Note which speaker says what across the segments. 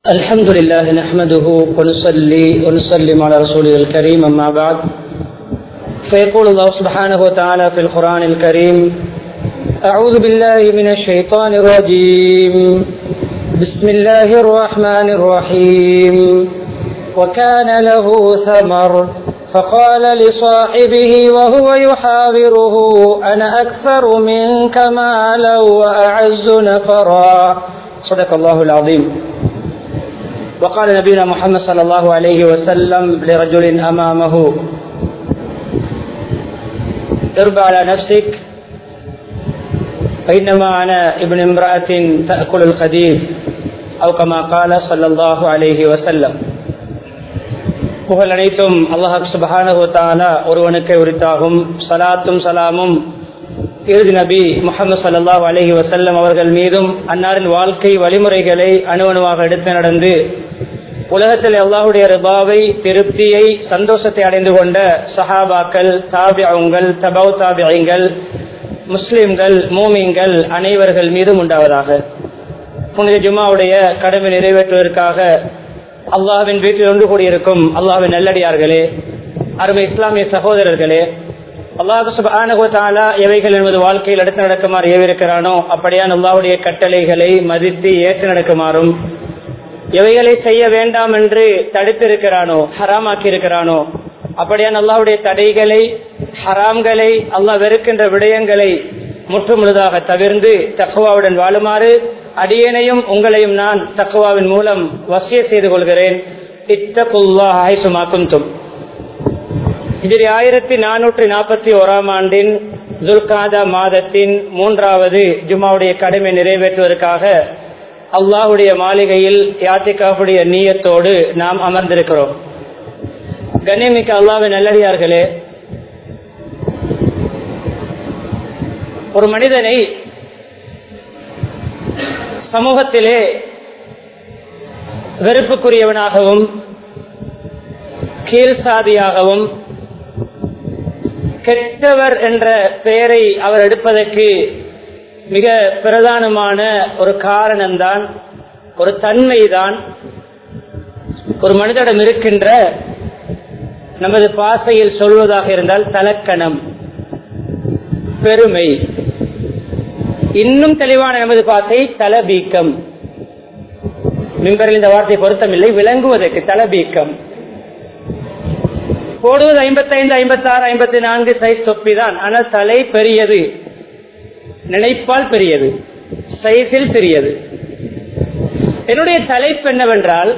Speaker 1: الحمد لله نحمده ونصلي ونسلم على رسوله الكريم أما بعد فيقول الله سبحانه وتعالى في القرآن الكريم أعوذ بالله من الشيطان الرجيم بسم الله الرحمن الرحيم وكان له ثمر فقال لصاحبه وهو يحاوره أنا أكثر منك مالا وأعز نفرا صدق الله العظيم. وقال نبينا محمد صلى الله عليه وسلم لرجل أمامه اربع على نفسك فإنما أنا ابن امرأة تأكل القدير أو كما قال صلى الله عليه وسلم. புகழ் அனைத்தும் அல்லாஹ் சுப்ஹானஹு வ தஆலா ஒருவனுக்கே உரித்தாகும். ஸலாத்தும் ஸலாமும் இறுதி நபி முஹம்மது ஸல்லல்லாஹு அலைஹி வஸல்லம் அவர்கள் மீதும் அன்னாரின் வாழ்க்கை வழிமுறைகளை அணுவணுவாக எடுத்து நடந்து உலகத்தில் அல்லாஹ்வுடைய ரிபாவை, திருப்தியை, சந்தோஷத்தை அடைந்து கொண்ட சஹாபாக்கள், தாபிஊன்கள், தபவு தாபிஈன்கள், முஸ்லிம்கள், மூமின்கள் அனைவர்கள் மீதும் உண்டாவதாக. புனித ஜும்ஆவுடைய கடமை நிறைவேற்றுவதற்காக அல்லாஹ்வின் வீட்டில் ஒன்று கூடியிருக்கும் அல்லாஹ்வின் நல்லடியார்களே, அருமை இஸ்லாமிய சகோதரர்களே, அல்லாஹ் சுப்ஹானஹு வ தஆலா எவைகள் என்பது வாழ்க்கையில் எடுத்து நடக்குமாறு ஏவிருக்கிறானோ அப்படியான அல்லாஹ்வுடைய கட்டளைகளை மதித்து ஏற்று நடக்குமாறும், எவைகளை செய்ய வேண்டாம் என்று தடுத்திருக்கிறானோ, ஹராமாக்கி இருக்கிறானோ அப்படியான அல்லாஹ்வுடைய தடைகளை, ஹராம்களை, அல்லாஹ் வெறுக்கின்ற விடயங்களை முற்றுமுழுதாக தவிர்ந்து தக்வாவுடன் வாழுமாறு அடியேனையும் உங்களையும் நான் தக்வாவின் மூலம் வசியத் செய்து கொள்கிறேன். இத்தகுல்லாஹ ஹைசுமா குன்தும். ஹிஜ்ரி 1441 ஆண்டின் துல்காதா மாதத்தின் 3வது ஜும்ஆவுடைய கடமை நிறைவேற்றுவதற்காக அல்லாஹ்வுடைய மாளிகையில் இஅ்திகாஃபுடைய நியத்தோடு நாம் அமர்ந்திருக்கிறோம். கண்ணியமிக்க அல்லாஹ்வின் நல்லடியார்களே, ஒரு மனிதனை சமூகத்திலே வெறுப்புக்குரியவனாகவும் கீழ்சாதியாகவும் கெட்டவர் என்ற பெயரை அவர் எடுப்பதற்கு மிக பிரதானமான ஒரு காரணம்தான், ஒரு தன்மைதான் ஒரு மனிதனிடம் இருக்கின்ற, நமது பாசையில் சொல்வதாக இருந்தால் தலக்கணம், பெருமை. இன்னும் தெளிவான நமது பாசை தலபீக்கம். மிம்பரில் இந்த வார்த்தை பொருத்தமில்லை, விளங்குவதற்கு தலபீக்கம். போடுவது 55, 56, 54 சைஸ் தொப்பிதான். ஆனால் தலை பெரியது, நினைப்பால் பெரியது, சைஸில் பெரியது. என்னுடைய தலைப்பு என்னவென்றால்,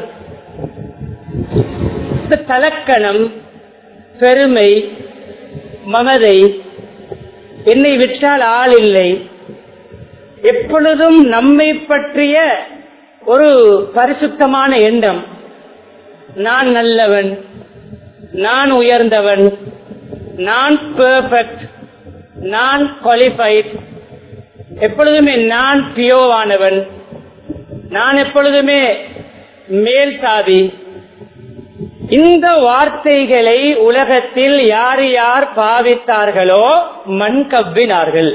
Speaker 1: இந்த தலக்கணம், பெருமை, மமதை, என்னை விட்டால் ஆள் இல்லை, எப்பொழுதும் நம்மை பற்றிய ஒரு பரிசுத்தமான எண்ணம், நான் நல்லவன், நான் உயர்ந்தவன், நான் பெர்ஃபெக்ட், நான் குவாலிஃபைட், எப்பொழுதுமே நான் பியோவானவன், நான் எப்பொழுதுமே மேல் சாதி. இந்த வார்த்தைகளை உலகத்தில் யார் யார் பாவித்தார்களோ மண் கவ்வினார்கள்.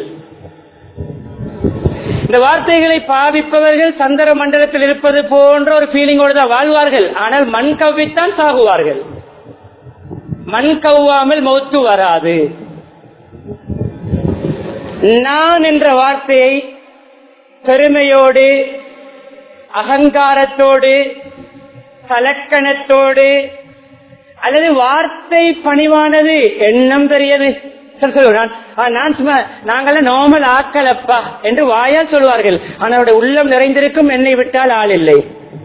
Speaker 1: இந்த வார்த்தைகளை பாவிப்பவர்கள் சந்திர மண்டலத்தில் இருப்பது போன்ற ஒரு ஃபீலிங்கோடு தான் வாழ்வார்கள். ஆனால் மண் கவ்வித்தான் சாகுவார்கள். மண் கவ்வாமல் மௌத்து வராது. நான் என்ற வார்த்தையை பெருமையோடு, அகங்காரத்தோடு, தலக்கணத்தோடு, அல்லது வார்த்தை பணிவானது, எண்ணம் பெரியது நாங்களாம் நார்மல் ஆக்களப்பா என்று வாயால் சொல்வார்கள். ஆனால் உள்ளம் நிறைந்திருக்கும், என்னை விட்டால் ஆள் இல்லை,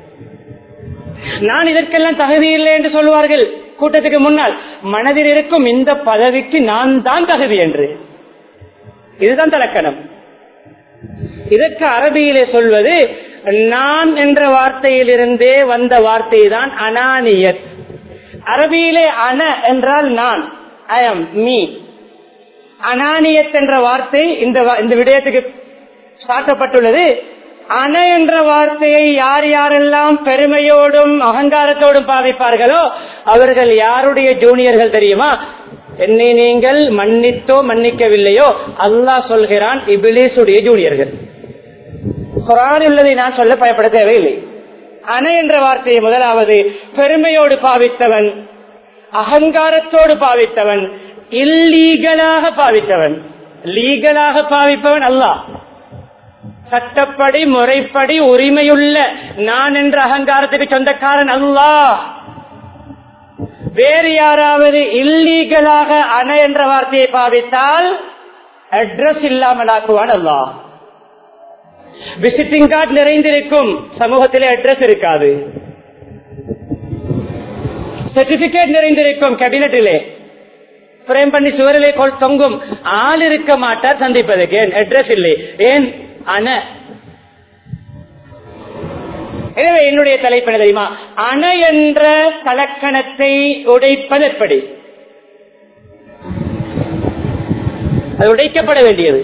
Speaker 1: நான் இதற்கெல்லாம் தகுதி இல்லை என்று சொல்வார்கள். கூட்டத்துக்கு முன்னால் மனதில் இருக்கும் இந்த பதவிக்கு நான் தான் தகுதி என்று. இதுதான் தலக்கணம். இதற்கு அரபியிலே சொல்வது, நான் என்ற வார்த்தையிலிருந்தே வந்த வார்த்தை தான் அனானியத். அரபியிலே அன என்றால் நான், ஐ அம், மீ. அனானியத் என்ற வார்த்தை இந்த விடயத்துக்கு சாட்டப்பட்டுள்ளது. அன என்ற வார்த்தையை யார் யாரெல்லாம் பெருமையோடும் அகங்காரத்தோடும் பாவிப்பார்களோ அவர்கள் யாருடைய ஜூனியர்கள் தெரியுமா? என்னை நீங்கள் மன்னித்தோ மன்னிக்கவில்லையோ அல்லாஹ் சொல்கிறான், இபிலீசுடைய ஜூனியர்கள். குர்ஆனில் உள்ளதை நான் சொல்ல பயப்பட தேவையில்லை. அன என்ற வார்த்தையை முதலாவது பெருமையோடு பாவித்தவன், அகங்காரத்தோடு பாவித்தவன், இல்லீகலாக பாவித்தவன். லீகலாக பாவிப்பவன் அல்லாஹ். சட்டப்படி முறைப்படி உரிமையுள்ள நான் என்ற அகங்காரத்துக்கு சொந்தக்காரன் அல்லாஹ். வேறு யாராவது இல்லீகலாக அன என்ற வார்த்தையை பாவித்தால் அட்ரஸ் இல்லாமல் ஆக்குவான் அல்லாஹ். விசிட்டிங் கார்டு நிறைந்திருக்கும், சமூகத்திலே அட்ரஸ் இருக்காது. சர்டிபிகேட் நிறைந்திருக்கும், கேபினட்டிலே பிரேம் பண்ணி சுவரிலே தொங்கும், ஆள் இருக்க மாட்டார் சந்திப்பதற்கு. ஏன்? அட்ரஸ் இல்லை. ஏன்? அன. எனவே என்னுடைய தலைப்பு என்ன தெரியுமா? அன என்ற தலக்கணத்தை உடைப்பது எப்படி? அது உடைக்கப்பட வேண்டியது.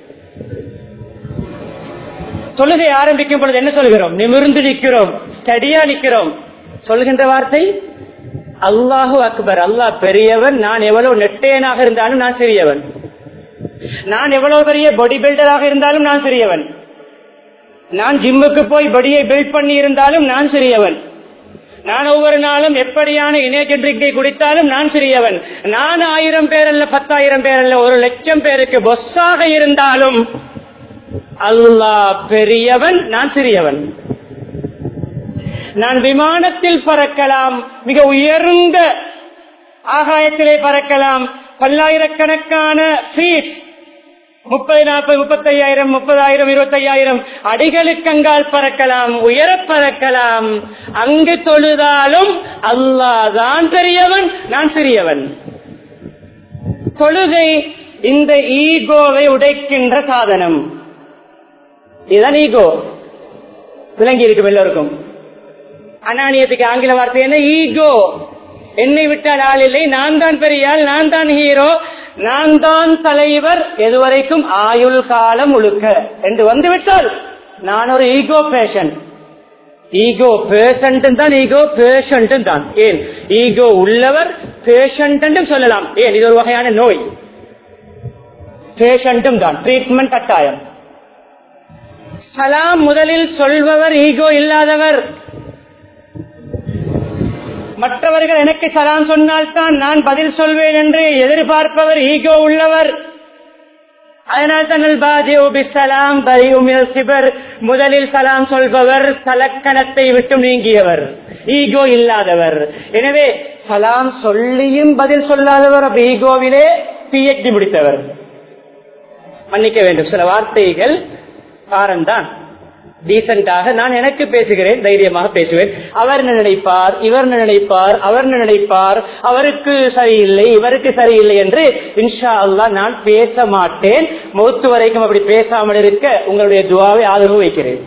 Speaker 1: தொழுகை ஆரம்பிக்கும் பொழுது என்ன சொல்கிறோம்? நிமிர்ந்து நிற்கிறோம், ஸ்டடியா நிற்கிறோம். சொல்கின்ற வார்த்தை அல்லாஹு அக்பர், அல்லாஹ் பெரியவன். நான் எவ்வளவு நெட்டையனாக இருந்தாலும் நான் சிறியவன். நான் எவ்வளவு பெரிய பாடி பில்டராக இருந்தாலும் நான் சிறியவன். நான் ஜிம்முக்கு போய் பாடியை பில்ட் பண்ணி இருந்தாலும் நான் சிறியவன். நான் ஒவ்வொரு நாளும் எப்படியான இனேஜென்ட்ரிக்கை குடித்தாலும் நான் சிறியவன். நான் 1000 பேர் அல்ல, 10,000 பேர் அல்ல, 1,00,000 பேருக்கு பொஸ்ஸாக இருந்தாலும் அல்லாஹ் பெரியவன், நான் சிறியவன். நான் விமானத்தில் பறக்கலாம், மிக உயர்ந்த ஆகாயத்திலே பறக்கலாம், பல்லாயிரக்கணக்கான ஃபீட், 30, 40, 35,000, 30,000, 25,000 அடிகளுக்கு அங்கால் பறக்கலாம், உயர பறக்கலாம். அங்கு தொழுதாலும் அல்லாஹ் தான் பெரியவன், நான் சிறியவன். தொழுகை இந்த ஈகோவை உடைக்கின்ற சாதனம். இதுதான் ஈகோ. விளங்கி இருக்கும் எல்லோருக்கும். அனானியத்துக்கு ஆங்கில வார்த்தை என்ன? ஈகோ. என்னை விட்டால் ஆள் இல்லை, நான் தான் பெரிய ஆள், நான் தான் ஹீரோ, நான் தான் தலைவர், எதுவரைக்கும் ஆயுள் காலம் முழுக்க என்று வந்துவிட்டால் நான் ஒரு ஈகோ பேஷண்ட். ஈகோ பேஷண்ட் தான், ஈகோ பேஷண்ட் தான். ஏன்? ஈகோ உள்ளவர் பேஷண்ட் சொல்லலாம். ஏன்? இது ஒரு வகையான நோய். பேஷண்ட்டும் தான், ட்ரீட்மெண்ட் கட்டாயம். சலாம் முதலில் சொல்பவர் ஈகோ இல்லாதவர். மற்றவர்கள் எனக்கு சலாம் சொன்னால்தான் நான் பதில் சொல்வேன் என்று எதிர்பார்ப்பவர் ஈகோ உள்ளவர். அதனால் தான் முதலில் சலாம் சொல்பவர் தலக்கணத்தை விட்டு நீங்கியவர், ஈகோ இல்லாதவர். எனவே சலாம் சொல்லியும் பதில் சொல்லாதவர் அப்படி ஈகோவிலே PhD முடித்தவர். மன்னிக்க வேண்டும், சில வார்த்தைகள் காரம்தான். டீசென்டாக நான் எனக்கு பேசுகிறேன், தைரியமாக பேசுவேன். அவர் நினைப்பார், இவர் நினைப்பார், அவர் நினைப்பார், அவருக்கு சரியில்லை, இவருக்கு சரியில்லை என்று இன்ஷா அல்லாஹ் நான் பேச மாட்டேன். மௌத்து வரைக்கும் அப்படி பேசாமல் இருக்க உங்களுடைய துஆவை ஆதரவு வைக்கிறேன்.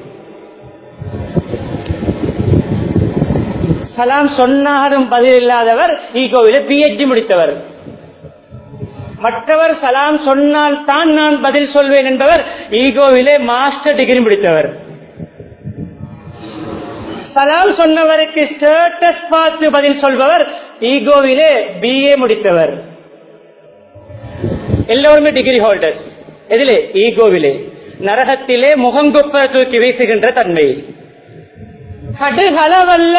Speaker 1: சலாம் சொன்னாலும் பதில் இல்லாதவர் ஈகோவிலே PhD முடித்தவர். மற்றவர் சலாம் சொன்னால் தான் நான் பதில் சொல்வேன் என்பவர் ஈகோவிலே மாஸ்டர் டிகிரி முடித்தவர். சலாம் சொன்னவருக்கு ஸ்டேட்டஸ் பார்த்து பதில் சொல்பவர் ஈகோவிலே BA முடித்தவர். எல்லோருமே டிகிரி ஹோல்டர்ஸ். எதிலே? ஈகோவிலே. நரகத்திலே முகங்கொப்ப தூக்கி வீசுகின்ற தன்மை. கடுகளவல்ல,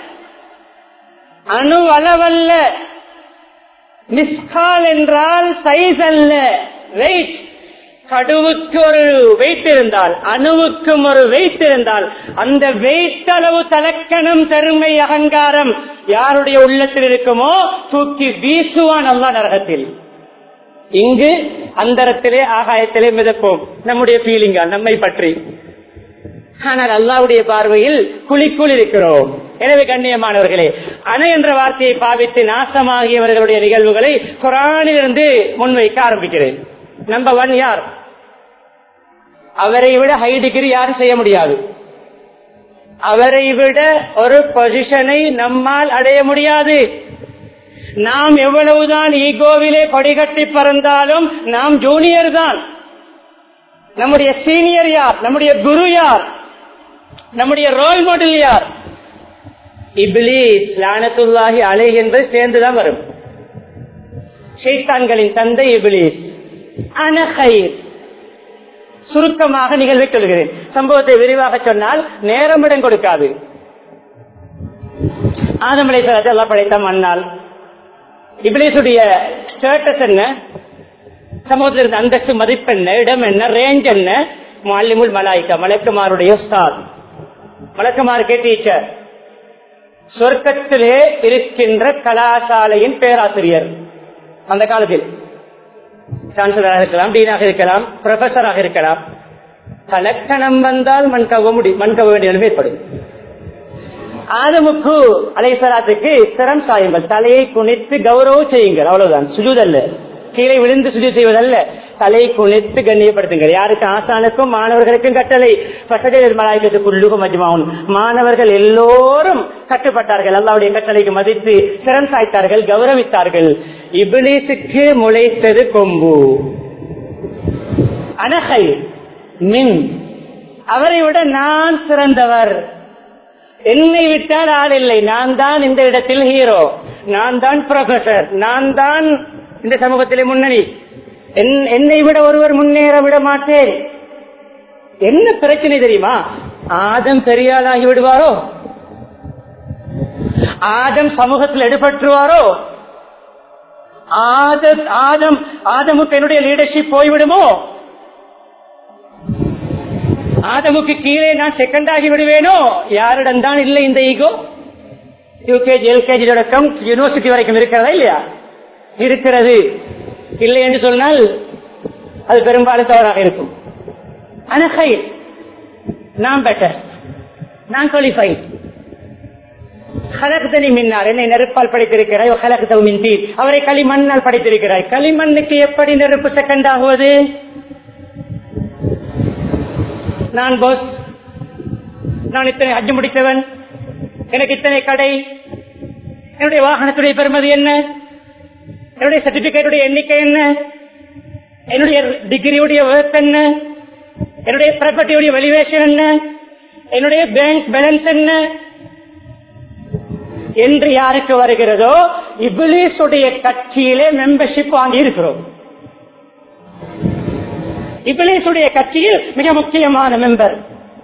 Speaker 1: அணு அளவல்ல, மிஸ்கால் என்றால் சைஸ் அல்ல, வெயிட். கடுவுக்கு ஒரு வெயிட் இருந்தால், அணுவுக்கும் ஒரு வெயிட் இருந்தால், அந்த வெயிட் அளவு தலக்கணம், பெருமை, அகங்காரம் யாருடைய உள்ளத்தில் இருக்குமோ தூக்கி வீசுவான் அல்லாஹ் நரகத்தில். இங்கு அந்தரத்திலே ஆகாயத்திலே மிதப்போம் நம்முடைய ஃபீலிங்கா நம்மை பற்றி. ஆனால் அல்லாஹ்வுடைய பார்வையில் குழிக்குள் இருக்கிறோம். எனவே கண்ணியமானவர்களே, அண என்ற வார்த்தையை பாவித்து நாசமாகியவர்களுடைய நிகழ்வுகளை குர்ஆனிலிருந்து முன்வைக்க ஆரம்பிக்கிறேன். நம்பர் 1 யார்? அவரை விட ஹை டிகிரி யாரும் செய்ய முடியாது. அவரை விட ஒரு பொசிஷனை நம்மால் அடைய முடியாது. நாம் எவ்வளவுதான் ஈகோவிலே கொடிகட்டி பறந்தாலும் நாம் ஜூனியர் தான். நம்முடைய சீனியர் யார்? நம்முடைய குரு யார்? நம்முடைய ரோல் மாடல் யார்? இப்லீஸ் லானத்துல்லாஹி அலைஹி என்று சேர்ந்துதான் வரும். ஷைத்தான்களின் தந்தை இப்லீஸ். அன கைர். சுருக்கமாக நிகழ்வை சொல்கிறேன். சம்பவத்தை விரிவாக சொன்னால் நேரமிடம் கொடுக்காது. ஆதம் அலைஹிஸ்ஸலாத்தை அல்லாஹ் படைத்த மண்ணால். இப்லீஸுடைய ஸ்டேட்டஸ் என்ன, சமூகத்தில் இருந்த அந்தஸ்து, மதிப்பு என்ன, இடம் என்ன, ரேஞ்ச் என்ன? முஅல்லிமுல் மலாயிகா, மலக்குமாருடைய உஸ்தாத், மலக்குமாருக்கே டீச்சர், சொர்க்கத்திலே இருக்கின்ற கலாசாலையின் பேராசிரியர். அந்த காலத்தில் சான்சலராக இருக்கலாம், டீனாக இருக்கலாம், ப்ரொஃபஸராக இருக்கலாம். கலக்கணம் வந்தால் மண் கவ வேண்டிய நிலைமை ஏற்படும். ஆதமுக்கு அலைஹிஸ்ஸலாத்துக்கு சிரம் சாயுங்கள், தலையை குனித்து கௌரவம் செய்யுங்கள், அவ்வளவுதான். சுஜூத் அல்ல, கீழே விழுந்து சுஜூத் செய்வதல்ல, தலையை குனித்து கண்ணியப்படுத்துங்கள். யாருக்கு? ஆசானுக்கும் மாணவர்களுக்கும் கட்டளை. மாணவர்கள் எல்லோரும் கட்டுப்பட்டார்கள், அல்லாஹ்வுடைய கட்டளைக்கு மதித்து சிரம் சாய்த்தார்கள், கௌரவித்தார்கள். இப்லீஸுக்கு முளைத்தது கொம்பு. அனகை மின், அவரை விட நான் சிறந்தவர், என்னை விட்டால் ஆள் இல்லை, நான் தான் இந்த இடத்தில் ஹீரோ, நான் தான் ப்ரொஃபசர், நான் தான் இந்த சமூகத்திலே முன்னணி, என்னை விட ஒருவர் முன்னேற விட மாட்டேன். என்ன பிரச்சனை தெரியுமா? ஆதம் பெரியாளாகி விடுவாரோ, ஆதம் சமூகத்தில் எடுபட்டுருவாரோ, ஆதமுக்கு என்னுடைய லீடர்ஷிப் போய்விடுமோ, ஆதமுக்கு கீழே நான் செகண்ட் ஆகி விடுவேனோ. யாரிடம் தான் இல்லை இந்த ஈகோ? யூகேஜி எல்கேஜி தொடக்கம் யூனிவர்சிட்டி வரைக்கும் இருக்கிறதா இல்லையா? இருக்கிறது. இல்லை என்று சொன்னால் அது பெரும்பாலும் தவறாக இருக்கும். அனகை, நான் பெட்டர், நான் குவாலிஃபைட். கலக்தனி மின்னார், என்னை நெருப்பால் படைத்திருக்கிறாய், கலக்தவு மின் தீர், அவரை களிமண்ணால் படைத்திருக்கிறாய். களிமண்ணுக்கு எப்படி நெருப்பு செகண்ட் ஆகுவது? நான் பாஸ், நான் இத்தனை ஹஜ் முடித்தவன், எனக்கு இத்தனை கடை, என்னுடைய வாகனத்துடைய பெறுமதி என்ன, என்னுடைய சர்டிபிகேட்டுடைய எண்ணிக்கை என்ன, என்னுடைய டிகிரியுடைய ஒர்க் என்ன, என்னுடைய ப்ராப்பர்ட்டியுடைய வேல்யூவேஷன் என்ன, என்னுடைய பேங்க் பேலன்ஸ் என்ன என்று யாருக்கு வருகிறதோ, இப்லீஸுடைய கட்சியிலே மெம்பர்ஷிப் வாங்கி இருக்கிறோம். இப்லீஸுடைய கட்சியில் மிக முக்கியமான மெம்பர்.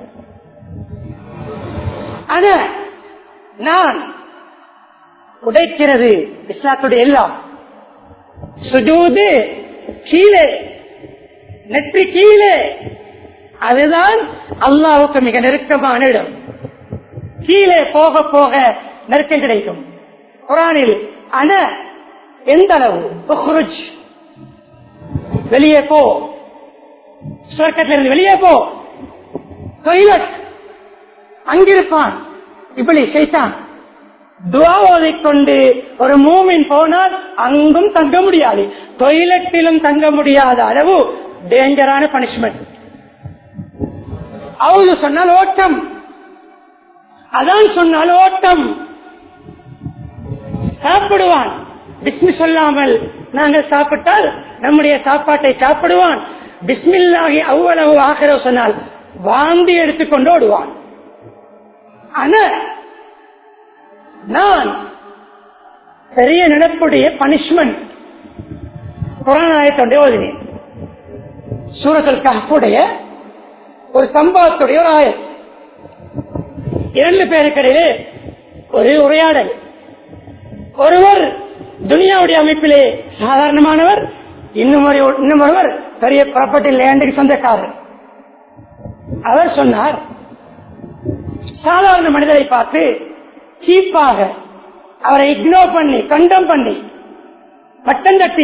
Speaker 1: ஆனா நான் உடைக்கிறது இஸ்லாத்துடைய எல்லாம். சுஜூது கீழே, நெற்றி கீழே, அதுதான் அல்லாஹ்வுக்கு மிக நெருக்கமான இடம். கீழே போக போக நெருக்கம் கிடைக்கும். குர்ஆனில் அன எந்த அளவு, வெளியே போ, சொர்க்கத்திலிருந்து வெளியே போ, டாய்லெட் அங்கிருப்பான் இப்படி ஷைத்தான். துஆ ஓதிக்கொண்டு ஒரு மூமின் போனால் அங்கும் தங்க முடியாது, டாய்லெட்டிலும் தங்க முடியாத அளவு டேஞ்சரான பனிஷ்மெண்ட். அவுது சொன்னால் ஓட்டம், அதான் சொன்னால் ஓட்டம். சாப்பிடுவான், பிஸ்மி சொல்லாமல் நாங்கள் சாப்பிட்டால் நம்முடைய சாப்பாட்டை சாப்பிடுவான். பிஸ்மில்லாஹி அவ்வளவு ஆகிற சொன்னால் வாந்தி எடுத்துக்கொண்டு ஓடுவான். ஆனா நான் பெரிய நடப்புடைய பனிஷ்மெண்ட் குர்ஆன் ஆயத்தோட ஓதினேன். சூரத்துல் கஹ்ஃபுடைய ஒரு சம்பவத்துடைய ஒரு ஆயத். 2 பேருக்கிடையே ஒரு உரையாடல். ஒருவர் துனியாவுடைய அமைப்பிலே சாதாரணமானவர், இன்னும் ஒருவர் பெரிய ப்ராப்பர்ட்டி லேண்டுக்கு சொந்தக்காரர். அவர் சொன்னார், சாதாரண மனிதரை பார்த்து சீப்பாக அவரை இக்னோர் பண்ணி, கண்டம் பண்ணி, பட்டம் தட்டி,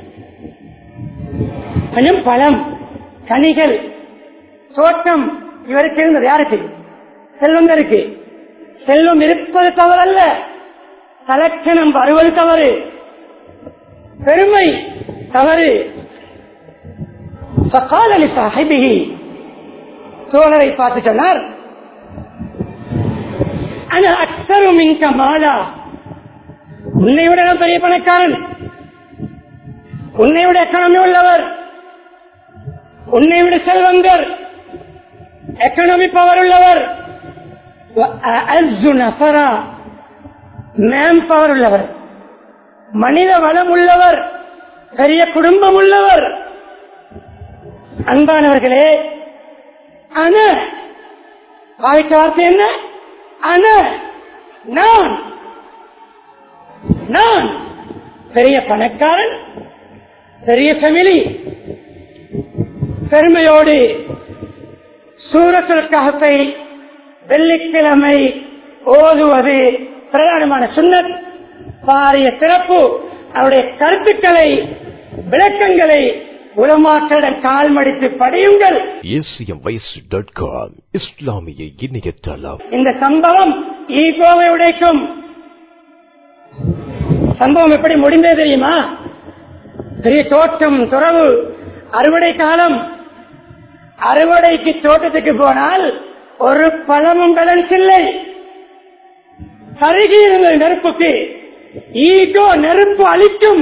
Speaker 1: கொஞ்சம் பழம், கனிகள், தோட்டம் இவருக்கு இருந்தது. யாருக்கு? செல்வந்தருக்கு. செல்வம் இருப்பது தவறல்ல, தலக்கணம் வருவது தவறு, பெருமை தவறு. தோழரை பார்த்து சொன்னார், உன்னை விட நான் பெரிய பணக்காரன், உன்னை விட எக்கனாமி உள்ளவர், உன்னை விட செல்வந்தர், எக்கனாமி பவர் உள்ளவர், மேன் பவர் உள்ளவர், மனித வளம் உள்ளவர், பெரிய குடும்பம் உள்ளவர். அன்பானவர்களே, பாவித்த வார்த்தை என்ன? நான் பெரிய பணக்காரன், பெரிய ஃபேமிலி, பெருமையோடு சூரத்துல் கஹ்ஃபை வெள்ளிக்கிழமை ஓதுவது பிரதானமான சுன்னத். பாரிய சிறப்பு. அவருடைய கருத்துக்களை, விளக்கங்களை உலமாக்களிடம் கால் மடித்து படியுங்கள்.
Speaker 2: இஸ்லாமிய இணையதளம்.
Speaker 1: இந்த சம்பவம் ஈகோவை உடைக்கும் சம்பவம். எப்படி முடிந்தது தெரியுமா? பெரிய தோட்டம், துறவு, அறுவடை காலம். அறுவடைக்கு தோட்டத்துக்கு போனால் ஒரு பழமும் பேலன்ஸ் இல்லை. கருகி இருந்த நெருப்புக்கு ஈகோ நெருப்பு அளிக்கும்.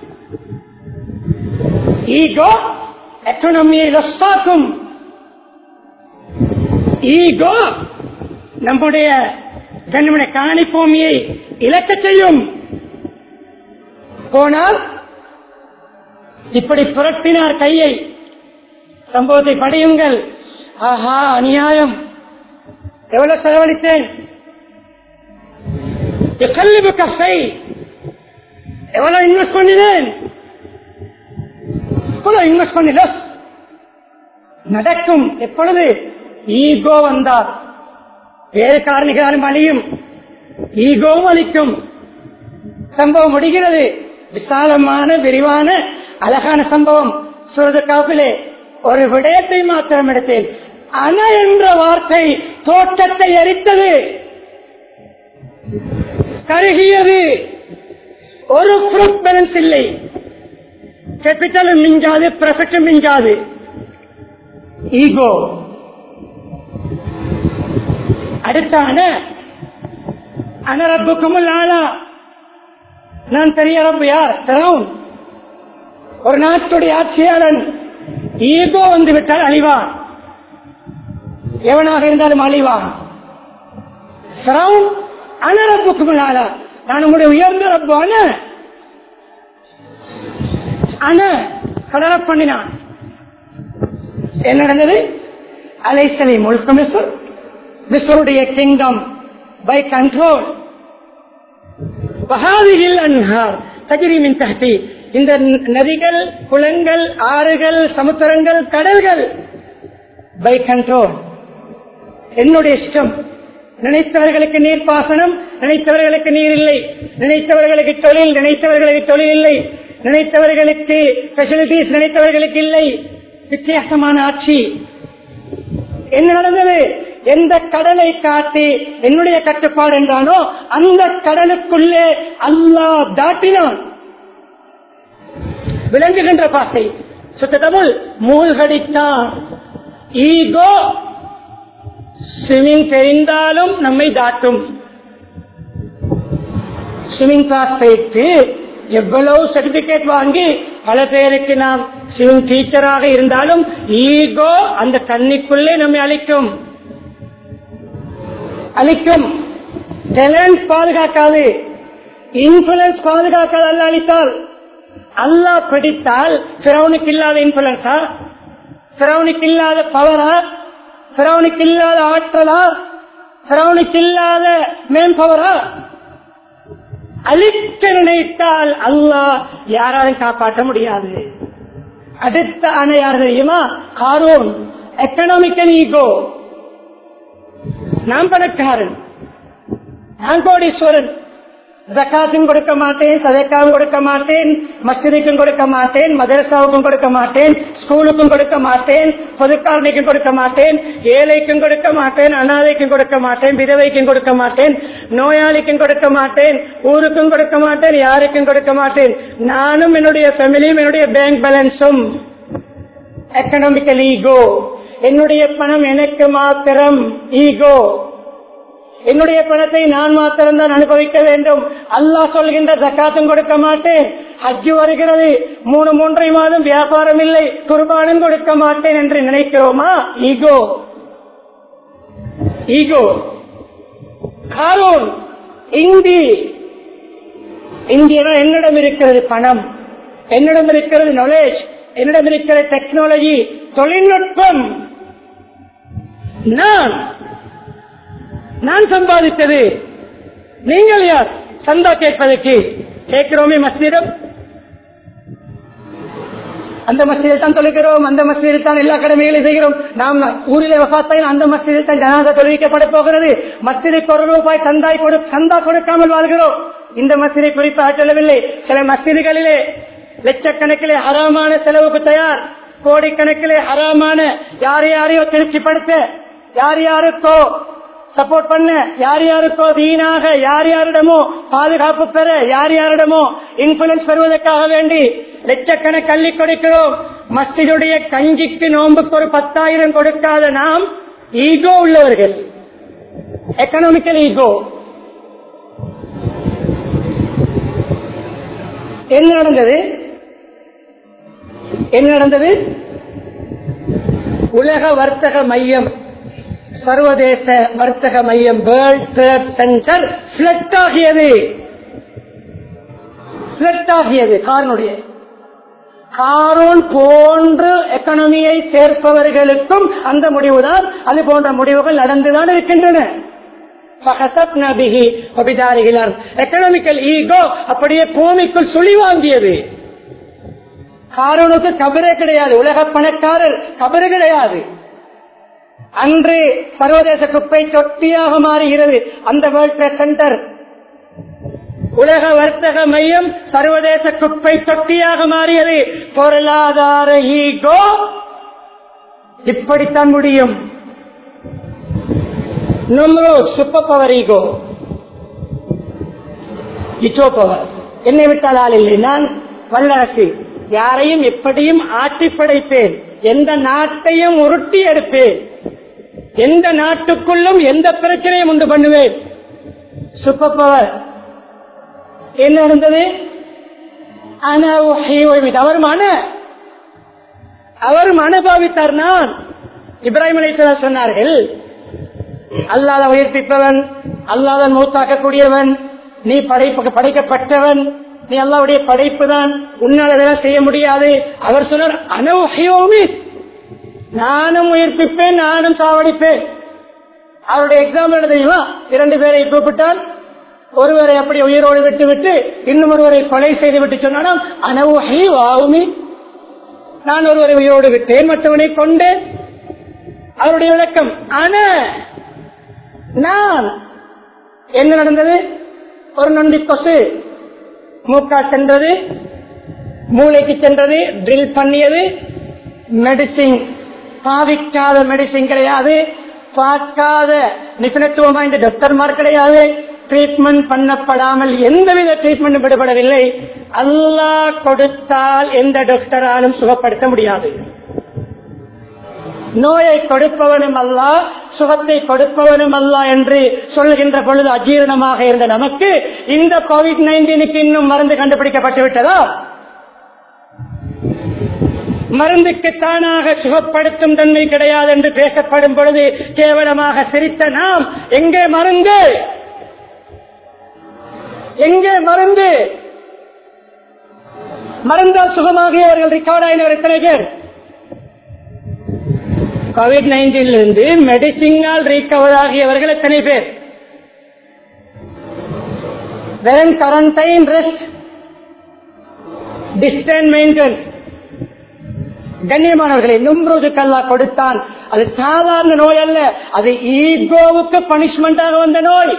Speaker 1: ஈகோ எக்கனாமியை லஸ்டாக்கும். ஈகோ நம்முடைய காணி பூமியை இழக்க செய்யும். போனால் இப்படி புரட்டினார் கையை. சம்பவத்தை படியுங்கள். ஆஹா, அநியாயம்! எவ்வளவு செலவழித்தேன், எவ்வளவு இன்வெஸ்ட் பண்ணினேன், இன்வெஸ்ட் பண்ண நடக்கும். எப்பொழுது ஈகோ வந்தால் வேறு காரணிகளாலும் அழியும், ஈகோவும் அளிக்கும். சம்பவம் முடிகிறது. விசாலமான, விரிவான, அழகான சம்பவம். சூரத்துல் கஹ்ஃபிலே ஒரு விடயத்தை மாத்திரம் எடுத்தேன். அன என்ற வார்த்தை தோட்டத்தை எரித்தது, கருகியது. ஒரு ஃப்ரூட் பேலன்ஸ் இல்லை. கேபிட்டலும் மிஞ்சாது, ப்ராஃபிட்டும் மிஞ்சாது. ஈகோ. அடுத்தான அனரப்புக்கும் ஆளா, நான் பெரிய ரப்பு. யார்? ஃபிரௌன். ஒரு நாட்டுடைய ஆட்சியாளன். ஈகோ வந்து விட்டால் அழிவான். எவனாக இருந்தாலும் அழிவான். ஃபிரௌன் அனரப்புக்கும் ஆளா, நான் உங்களுடைய உயர்ந்த ரப்பான கடலை பண்ணினான். என்ன நடந்தது? அலைசலி முழுக்க மிஸ்ர், மிஸ்ருடைய கிங்டம் பை கண்ட்ரோல். இந்த நதிகள், குளங்கள், ஆறுகள், சமுத்திரங்கள், கடல்கள் பை கண்ட்ரோல். என்னுடைய இஷ்டம். நினைத்தவர்களுக்கு நீர்ப்பாசனம், நினைத்தவர்களுக்கு நீர் இல்லை. நினைத்தவர்களுக்கு தொழில், நினைத்தவர்களுக்கு தொழில் இல்லை. நினைத்தவர்களுக்கு ஃபெசிலிட்டிஸ், நினைத்தவர்களுக்கு இல்லை. வித்தியாசமான ஆட்சி. என்ன நடந்தது? எந்த கடலை காட்டி என்னுடைய கட்டுப்பாடு என்றானோ அந்த கடலுக்குள்ளே அல்லாஹ் தாட்டினான். விளங்குகின்ற பாசை சுத்த தமிழ் மூழ்கடித்தான். ஈகோ ஸ்விமிங் தெரிந்தாலும் நம்மை தாட்டும். ஸ்விமிங் கிளாஸ் வைத்து எவ்வளவு சர்டிபிகேட் வாங்கி பல பேருக்கு நாம் ஸ்விமிங் டீச்சராக இருந்தாலும் ஈகோ அந்த தண்ணிக்குள்ளே நம்மை அழிக்கும். டேலண்ட் பாதுகாக்காது, இன்ஃபுளுன்ஸ் பாதுகாக்காது. அல்ல அளித்தால், அல்லாஹ் பிடித்தால் ஃபிரௌனுக்கு இல்லாத இன்ஃபுளுன்ஸா, ஃபிரௌனுக்கு இல்லாத பவரா, ஃபிரௌனுக்கு இல்லாத ஆற்றலா, ஃபிரௌனுக்கு இல்லாத மேன் பவரா? அழிக்க நினைத்தால் அல்லாஹ் யாராலும் காப்பாற்ற முடியாது. அடுத்த அணை யார் தெரியுமா? காரூன். Economical ego. நான் பணக்காரன், நான் கோடீஸ்வரன், ஜகாத்தும் கொடுக்க மாட்டேன், சதக்காவும் கொடுக்க மாட்டேன், மஸ்ஜிதுக்கும் கொடுக்க மாட்டேன், மதரசாவுக்கும் கொடுக்க மாட்டேன், ஸ்கூலுக்கும் கொடுக்க மாட்டேன், பொதுக்காரணிக்கும் கொடுக்க மாட்டேன், ஏழைக்கும் கொடுக்க மாட்டேன், அனாதைக்கும் கொடுக்க மாட்டேன், விதவைக்கும் கொடுக்க மாட்டேன், நோயாளிக்கும் கொடுக்க மாட்டேன், ஊருக்கும் கொடுக்க மாட்டேன், யாருக்கும் கொடுக்க மாட்டேன். நானும் என்னுடைய ஃபேமிலியும் என்னுடைய பேங்க் பேலன்ஸும். Economical ego. என்னுடைய பணம் எனக்கு மாத்திரம். ஈகோ. என்னுடைய பணத்தை நான் மாத்திரம் தான் அனுபவிக்க வேண்டும். அல்லாஹ் சொல்கின்ற ஜகாத்தும் கொடுக்க மாட்டேன். ஹஜ் வருகிறது, 3 மாதம் வியாபாரம் இல்லை, குர்பானும் கொடுக்க மாட்டேன் என்று நினைக்கிறோமா? ஈகோ. ஈகோ. காரூன். இந்தியா என்னிடம் இருக்கிறது பணம், என்னிடம் இருக்கிறது நாலேஜ், என்னிடம் இருக்கிற டெக்னாலஜி, தொழில்நுட்பம். நான் சம்பாதித்தது. நீங்கள் யார் சந்தா கேட்பதற்கு? கேட்கிறோமே மஸ்ஜிதும், அந்த மஸ்ஜிதில் தான் தொழுகிறோம், அந்த மஸ்ஜிதில் தான் எல்லா கடமைகளையும் செய்கிறோம். நாம் ஊரிலே வஃபாத்தாயின் அந்த மஸ்ஜிதில் தான் ஜனாஸா தொழுவிக்கப்பட போகிறது. மஸ்ஜிதுக்கு ₹1 சந்தா கொடுக்காமல் வாழ்கிறோம். இந்த மஸ்ஜிதை குறிப்பாக சொல்லவில்லை. சில மஸ்ஜிதுகளிலே லட்சக்கணக்கிலே ஹராமான செலவுக்கு தயார், கோடிக்கணக்கிலே ஹராமான யாரையோ திருப்திப்படுத்த, யாருக்கோ சப்போர்ட் பண்ண, யாருக்கோ வீணாக யாரிடமோ பாதுகாப்பு பெற, யாரிடமோ இன்ஃபுளுன்ஸ் பெறுவதற்காக வேண்டி லட்சக்கணக்கு அள்ளி கொடுக்கிறோம். மஸ்ஜிதுடைய கஞ்சிக்கு நோன்புக்கு ஒரு 10,000 கொடுக்காத நாம் ஈகோ உள்ளவர்கள், எக்கனாமிக்கல் ஈகோ. என்ன நடந்தது? உலக வர்த்தக மையம், சர்வதேச வர்த்தக மையம், வேர்ல்ட் ட்ரேட் சென்டர் ஃபிளட் ஆகியது. காரோன் போன்று எக்கனாமியை சேர்ப்பவர்களுக்கும் அந்த முடிவுதான், அது போன்ற முடிவுகள் நடந்துதான் இருக்கின்றன. எக்கனாமிக்கல் ஈகோ அப்படியே பூமிக்குள் சுழி வாங்கியது. காரோனுக்கு கபரே கிடையாது, உலக பணக்காரர் கபரு கிடையாது. அன்று சர்வதேச குப்பை தொட்டியாக மாறுகிறது அந்த வேர்ல்ட் ட்ரேட் சென்டர். உலக வர்த்தக மையம் சர்வதேச குப்பை தொட்டியாக மாறியது. பொருளாதார ஈகோ இப்படித்தான் முடியும். சூப்பர் பவர் ஈகோ, இட்டோ பவர். என்னை விட்டால் ஆள் இல்லை, நான் வல்லரசு, யாரையும் எப்படியும் ஆட்டி படைப்பேன், எந்த நாட்டையும் உருட்டி எடுப்பேன், எந்த நாட்டுக்குள்ளும் எந்த பிரச்சனையும் உண்டு பண்ணுவேன். Super power. என்ன நடந்தது? அவர் மனபாவித்தார். நான் இப்ராஹிம் அலைஹிஸ்ஸலாம் சொன்னார்கள், அல்லாஹ் உயிர்ப்பிப்பவன், அல்லாஹ் மூத்தாக்கக்கூடியவன், நீ படைக்கப்பட்டவன், நீ அல்லாஹ்வுடைய படைப்பு தான், உன்னால் அதெல்லாம் செய்ய முடியாது. அவர் சொன்னார், நானும் உயிர்ப்பிப்பேன், நானும் சாவடிப்பேன். அவருடைய எக்ஸாம்பிள் என்ன தெரியுமா? 2 பேரை கூப்பிட்டால் ஒருவரை அப்படி உயிரோடு விட்டுவிட்டு இன்னும் ஒருவரை கொலை செய்து விட்டு சொன்னாலும் அனவுஹி வாவுமி, நான் ஒருவரை உயிரோடு விட்டேன், மற்றவனை கொண்டேன். அவருடைய விளக்கம் நான். என்ன நடந்தது? ஒரு நொண்டி கொசு மூக்கா சென்றது, மூளைக்கு சென்றது, ட்ரில் பண்ணியது. மெடிசின், பாவிக்காத மெடிசின் கிடையாது, பார்க்காத நிபுணத்துவம் வாய்ந்த டாக்டர்மார் கிடையாது, ட்ரீட்மெண்ட் பண்ணப்படாமல் எந்தவித ட்ரீட்மெண்ட் விடுபடவில்லை. அல்லாஹ் கொடுத்தால் எந்த டாக்டராலும் சுகப்படுத்த முடியாது. நோயை கொடுப்பவனும் அல்லாஹ், சுகத்தை கொடுப்பவனும் அல்லாஹ் என்று சொல்லுகின்ற பொழுது அஜீரணமாக இருந்த நமக்கு இந்த கோவிட்-19 இன்னும் மருந்து கண்டுபிடிக்கப்பட்டு விட்டதா? மருந்துக்கு தானாக சுகப்படுத்தும் தன்மை கிடையாது என்று பேசப்படும் பொழுது கேவலமாக சிரித்த நாம், எங்கே மருந்து? எங்கே மருந்து? மருந்தால் சுகமாகியவர்கள் ரெக்கார்டாயினவர் எத்தனை பேர்? கோவிட்-19 மெடிசினால் ரீகவர் ஆகியவர்கள் எத்தனை பேர்? வெறும் குவாரண்டைன், ரெஸ்ட், டிஸ்டன்ஸ் மெயின்டெனன்ஸ். கண்ணியமானவர்களை, நும்ருதுக்கு அல்லாஹ் கொடுத்தான். அது சாதாரண நோய் அல்ல, அது ஈகோவுக்கு பனிஷ்மெண்டாக வந்த நோய்.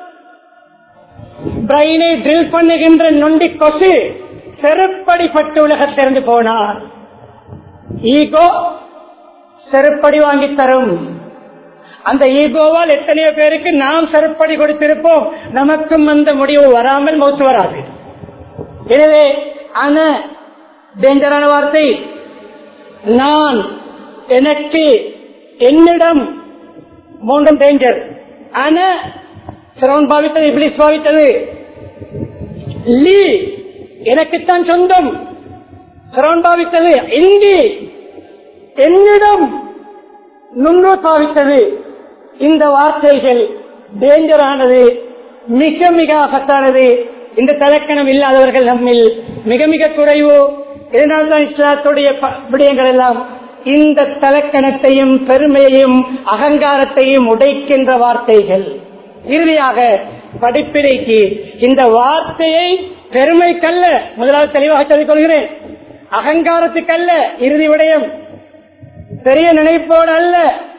Speaker 1: பிரெயினை ட்ரில் பண்ணுகின்ற நொண்டி கொசு செருப்படிப்பட்டு உலகத்திலிருந்து போனார். ஈகோ செருப்படி வாங்கி தரும். அந்த ஈகோவால் எத்தனையோ பேருக்கு நாம் செருப்படி கொடுத்திருப்போம், நமக்கும் அந்த முடிவு வராமல் மௌத்து வராது. எனவே டேஞ்சரான வார்த்தை. நான், எனக்கு, என்னிடம், மூன்றும் டேஞ்சர். சிரவன் பாவித்தது, இப்லீஸ் பாவித்தது. லீ, எனக்குத்தான் சொந்தம், சிரவன் பாவித்தது. இந்தி, என்னிடம், நுண்ணு பாவித்தது. இந்த வார்த்தைகள் டேஞ்சரானது, மிக மிக ஆபத்தானது. இந்த தலக்கணம் இல்லாதவர்கள் நம்மில் மிக மிக குறைவு. இதனால்தான் இஸ்லாத்துடைய விடயங்கள் எல்லாம் இந்த தலக்கணத்தையும் பெருமையையும் அகங்காரத்தையும் உடைக்கின்ற வார்த்தைகள். இறுதியாக படிப்பினைக்கு இந்த வார்த்தையை பெருமைக்கல்ல, முதலாவது தெளிவாக சொல்லிக் கொள்கிறேன், அகங்காரத்துக்கல்ல, இறுதி விடயம் பெரிய நினைப்போடு அல்ல.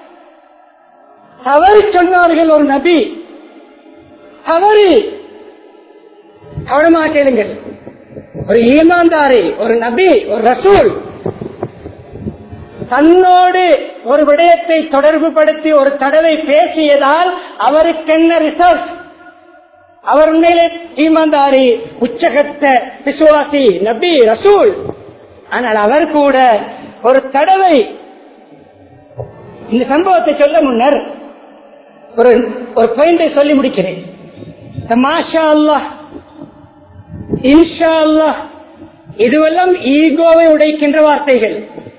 Speaker 1: தவறு சொன்னார்கள் ஒரு நபி, தவறு கவனமாக கேளுங்கள். ஒரு ஈமான்தாரி, ஒரு நபி, ஒரு ரசூல் தன்னோடு ஒரு விடயத்தை தொடர்பு படுத்தி ஒரு தடவை பேசியதால் அவருக்கு என்ன ரிசல்ட்? அவர் உண்மையிலே ஈமான்தாரி, உச்சகத்த விசுவாசி, நபி, ரசூல். ஆனால் அவர் கூட ஒரு தடவை, இந்த சம்பவத்தை சொல்ல முன்னர் ஒரு பாயிண்டை சொல்லி முடிக்கிறேன். மாஷா அல்லாஹ், இன்ஷா அல்லாஹ், இதுவெல்லாம் ஈகோவை உடைக்கின்ற வார்த்தைகள்.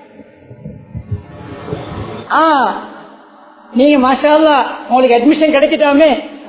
Speaker 1: நீங்க மாஷா அல்லாஹ் உங்களுக்கு அட்மிஷன் கிடைச்சிட்டாமே,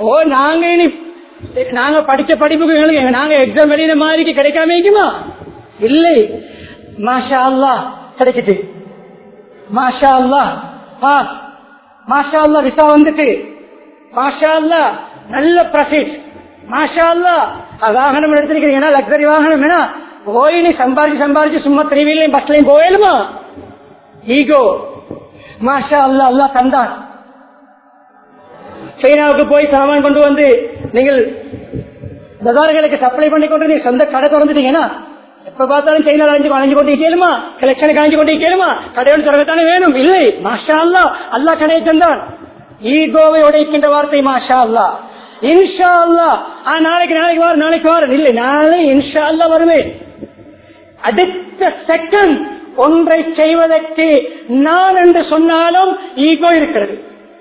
Speaker 1: நாங்க படிச்ச படிப்புக்கு நாங்க எக்ஸாம் வெளியின மாதிரி கிடைக்காம இல்லை. மாஷா அல்லாஹ் கிடைச்சிட்டு, மாஷா அல்லாஹ் பாஸ், மாஷா அல்லாஹ் விசா வந்துட்டு, மாஷா அல்லாஹ் நல்ல ப்ராஃபிட், மாஷா அல்லாஹ் வாகனம் எடுத்திருக்கீங்கன்னா லக்ஸரி வாகனம் வேணா போய் நீ சம்பாரிச்சு சும்மா திரிவிலையும் பஸ்லையும் போயிடுமா? ஈகோ. மாஷா அல்லாஹ் அல்லாஹ் தந்தான். சைனாவுக்கு போய் சாமான் கொண்டு வந்து நீங்கள் பஜார்களுக்கு சப்ளை பண்ணி கொண்டு நீங்க சொந்த கடை திறந்துட்டீங்கன்னா எப்ப பார்த்தாலும் சைனா அழிஞ்சு கொண்டு கேளுமா, கலெக்ஷனுக்கு அழிஞ்சு கொண்டு கேளுமா, கடையோடு திறக்கத்தானே வேணும். இல்லை, மாஷா அல்லாஹ் அல்லாஹ் கடையை தந்தான். ஈகோவை உடைக்கின்ற வார்த்தை மாஷா அல்லாஹ். இன்ஷா அல்லாஹ் நாளைக்கு வாரம் இல்லை, நாளை இன்ஷா அல்லாஹ் வருவேன். அடுத்த செகண்ட் ஒன்றை செய்வதற்கு நான் என்று சொன்னாலும் ஈகோ இருக்கிறது.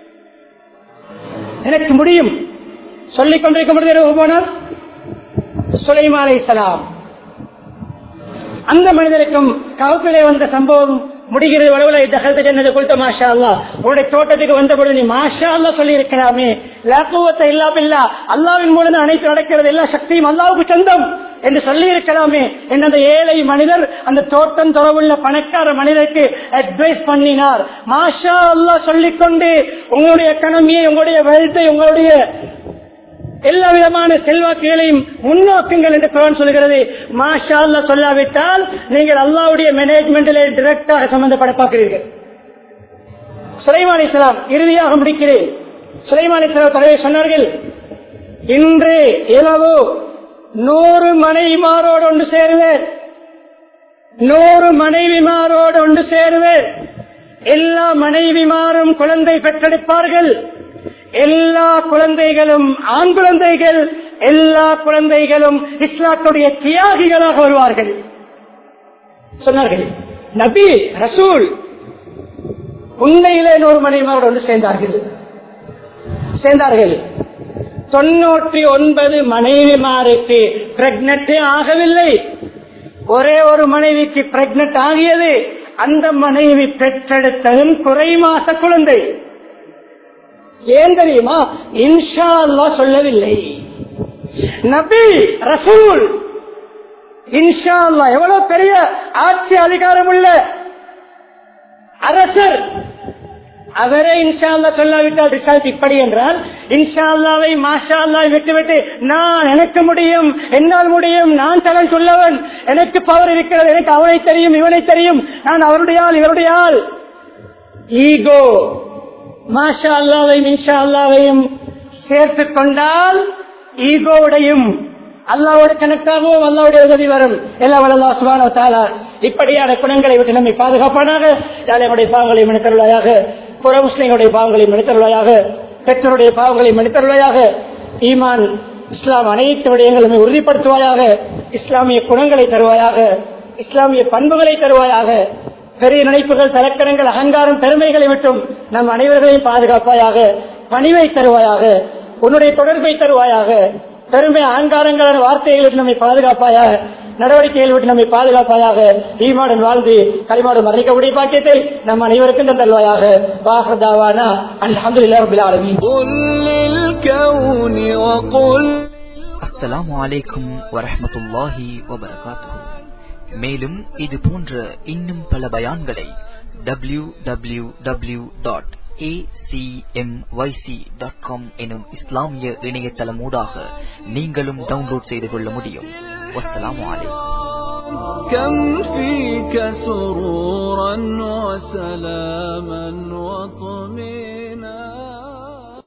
Speaker 1: எனக்கு முடியும் சொல்லிக் கொண்டிருக்க முடியும். போனார் சுலைமான் அலைஹிஸ்ஸலாம், அந்த மனிதருக்கும் கவுப்பிலே வந்த சம்பவம் முடிகிறது. வளவுல தகல்த ஜன்னத குல்த மாஷா அல்லாஹ், உன்னுடைய தோட்டத்துக்கு வந்த பொழுது நீ மாஷா அல்லாஹ் சொல்லி இருக்கலாமே. லா குவத்த இல்லா பில்லாஹ், அல்லாஹ்வின் மூலம் அனைத்து நடக்கிறது, எல்லா சக்தியும் அல்லாஹ்வுக்கு சொந்தம் என்று சொல்லி இருக்கலாமே என்று அந்த ஏழை மனிதர் அந்த தோட்டம் தொடர்புள்ள பணக்கார மனிதருக்கு அட்வைஸ் பண்ணினார். மாஷா அல்லாஹ் சொல்லிக்கொண்டு உங்களுடைய எக்கனாமியை, உங்களுடைய வெல்த்தை, உங்களுடைய எல்லா விதமான செல்வாக்குகளையும் முன்னோக்குங்கள் என்று குர்ஆன் சொல்கிறது. மாஷா அல்லாஹ் சொல்லாவிட்டால் நீங்கள் அல்லாஹ்வுடைய மேனேஜ்மெண்டிலே டைரக்டாக சம்பந்தப்பட பார்க்கிறீர்கள். சுலைமான் அலைஹிஸ்ஸலாம், இறுதியாக முடிக்கிறேன். சுலைமான் அலைஹிஸ்ஸலாம் தலைவர் சொன்னார்கள், இன்று இரவு 100 மனைவிமாரோடு ஒன்று சேருவேன், 100 மனைவிமாரோடு ஒன்று சேருவேன். எல்லா மனைவிமாரும் குழந்தை பெற்றெடுப்பார்கள். எல்லா குழந்தைகளும் ஆண் குழந்தைகள், எல்லா குழந்தைகளும் இஸ்லாத்துடைய தியாகிகளாக வருவார்கள் சொன்னார்கள். நபி, ரசூல் உண்மையிலே 100 மனைவிமாரோடு ஒன்று சேர்ந்தார்கள். 99 மனைவிமாருக்கு பிரெக்னட்டே ஆகவில்லை. ஒரே ஒரு மனைவிக்கு பிரெக்னட் ஆகியது. அந்த மனைவி பெற்றெடுத்ததும் குறை மாச குழந்தை. ஏன் தெரியுமா? இன்ஷா அல்லாஹ் சொல்லவில்லை. நபி, ரசூல் இன்ஷா அல்லாஹ், எவ்வளவு பெரிய ஆட்சி அதிகாரம் உள்ள அரசர், அவரே இன்ஷா அல்லாஹ் சொல்லாவிட்டால் ரிசல்ட் இப்படி என்றால், இன்ஷா அல்லாஹ்வை மாஷா அல்லாஹ் விட்டுவிட்டு நான் எனக்கு முடியும், என்னால் முடியும், நான் தலன் சொல்லவன், எனக்கு பவர் இருக்கிறது, எனக்கு அவனை தெரியும், இவனை தெரியும், நான் அவருடைய ஆள், இவருடைய ஆள். ஈகோ. மாஷா அல்லாஹ்வையும் இன்ஷா அல்லாஹ்வையும் சேர்த்து கொண்டால் ஈகோவுடையும் அல்லாஹ்வோடு கணக்காகவும் அல்லாஹ்வுடைய உதவி வரும். எல்லாம் அல்லாஹ் சுப்ஹானஹு வ தஆலா இப்படியான குணங்களை விட்டு நம்மை பாதுகாப்பானாக. நம்முடைய பாவங்களை மன்னித்தருள்வாயாக, புற முஸ்லிம்களுடைய பாவங்களை மன்னித்தருள்வாயாக, பெற்றோருடைய பாவங்களை மன்னித்தருள்வாயாக. ஈமான், இஸ்லாம் அனைத்து விடயங்களுமே உறுதிப்படுத்துவாயாக. இஸ்லாமிய குணங்களை தருவாயாக, இஸ்லாமிய பண்புகளை தருவாயாக. பெரிய நினைப்புகள், தலக்கணங்கள், அகங்காரம், பெருமைகளை விட்டும் நம் அனைவர்களையும் பாதுகாப்பாயாக. பணிவை தருவாயாக, உன்னுடைய தொடர்பை தருவாயாக. பெருமை, அகங்காரங்களான வார்த்தைகள் நம்மை பாதுகாப்பாயாக, நடவடிக்கைகள் விட்டு நம்மை பாதுகாப்பாயாக. ஈமானுடன் வாழ்ந்து கலிமாவுடன் மரணிக்கக்கூடிய பாக்கியத்தை நம் அனைவருக்கும் தந்தல்வாயாக. வாஹதாவானா அல்ஹம்துலில்லாஹி ரப்பில் ஆலமீன்.
Speaker 3: அஸ்ஸலாமு அலைக்கும் வரஹ்மத்துல்லாஹி வபரகாத்துஹு. மேலும் இது போன்ற இன்னும் பல பயான்களை www.acmyc.com acmyc.com எனும் இஸ்லாமிய இணையதளமூடாக நீங்களும் டவுன்லோட் செய்து கொள்ள முடியும். வஸ்ஸலாமு அலைக்கும்.
Speaker 4: كم فيك سرورا وسلاما وطمئنا